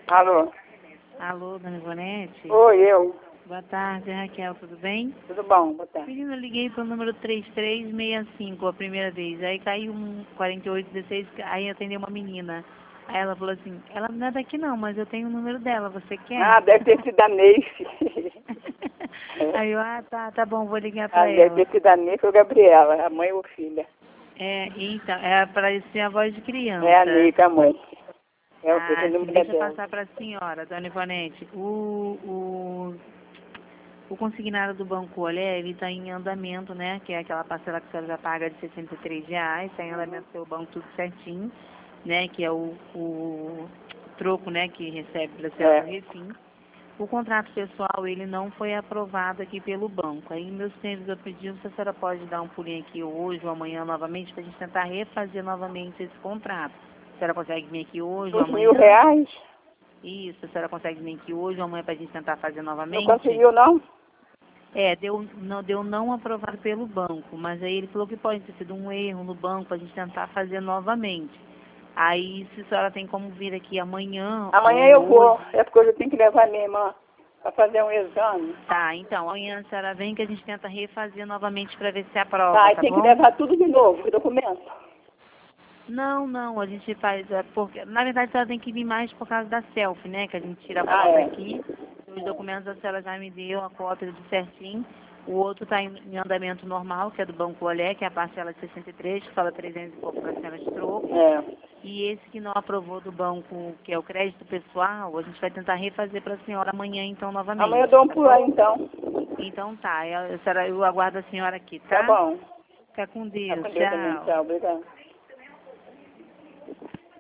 Alô? Alô, dona Ivonete? Oi, eu. Boa tarde, Raquel, tudo bem? Tudo bom? Boa tarde. Menina, eu liguei para o número 3365 a primeira vez, aí caiu um 4816, aí atendeu uma menina. Aí ela falou assim, ela não é daqui não, mas eu tenho o número dela, você quer? Ah, deve ter sido a Neice. Aí eu, tá bom, vou ligar Ah, para deve ela. ter sido a Neice ou a Gabriela, a mãe ou filha. Então, é para ser a voz de É a criança. Neice, a mãe. É o que o Sim, número é deixa eu dela. passar para a senhora, dona Ivonete. O consignado do Banco Olé, ele está em andamento, né? Que é aquela parcela que a senhora já paga de R$ 63, está em andamento pelo banco tudo certinho, né? Que é o troco, né? Que recebe para a senhora no Refim. O contrato pessoal, ele não foi aprovado aqui pelo banco. Aí, meus servidor pediu se a senhora pode dar um pulinho aqui hoje ou amanhã novamente, para a gente tentar refazer novamente esse contrato. A senhora consegue vir aqui hoje ou Os amanhã? R$ 1.000? Isso, a senhora consegue vir aqui hoje ou amanhã para a gente tentar fazer Não novamente? conseguiu, não? Deu não aprovado pelo banco, mas aí ele falou que pode ter sido um erro no banco, a gente tentar fazer novamente. Aí, se a senhora tem como vir aqui amanhã Amanhã eu ou vou. hoje, É porque hoje eu tenho que levar minha irmã para fazer um exame. tá, então, amanhã a senhora vem que a gente tenta refazer novamente para ver se Tá, aprova, e tá tem que bom? levar tudo de novo, o documento. Não, a gente faz, porque, na verdade, a senhora tem que vir mais por causa da selfie, né, que a gente tira a Ah, foto é. aqui, os documentos a senhora já me deu, a cópia de certinho. O outro está em andamento normal, que é do Banco Olé, que é a parcela de 63, que fala 300 e pouco para a senhora de troco. É. E esse que não aprovou do banco, que é o crédito pessoal, a gente vai tentar refazer para a senhora amanhã, então, Amanhã eu novamente. dou um Tá pulo aí, bom? então. Então tá, eu aguardo a senhora aqui, Tá tá? bom. Fica com Tá Deus, com Deus também. tchau. Tchau, obrigada.